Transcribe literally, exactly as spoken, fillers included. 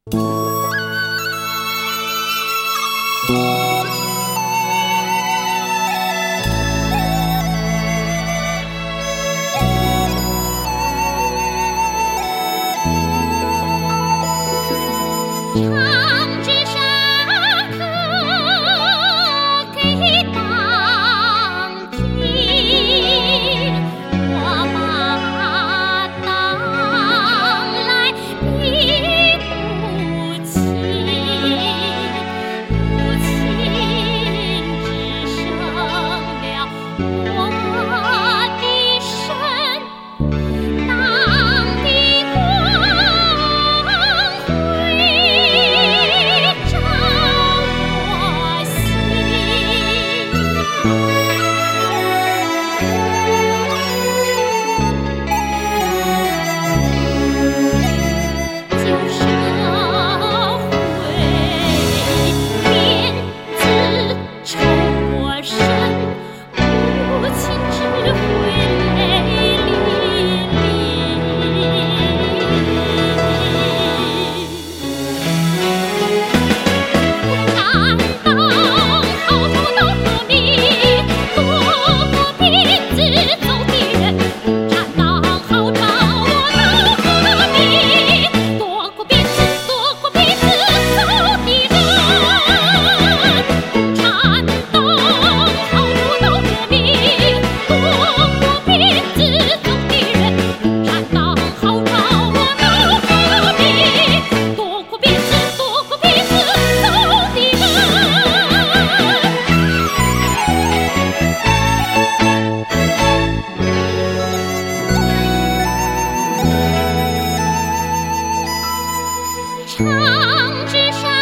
唱支山歌给当听，我把当来比不清，不清只剩了我的身，当的光辉照我心。旧社会面子臭我身，无情只会泪淋漓。担当好土豆革命，夺过辫子走的人；担当好招我闹革命，夺过辫子夺过辫子走的人；担当好土豆革命，夺过辫子走的人；担当好招我闹革命，夺过辫子夺过辫子走的人。唱支山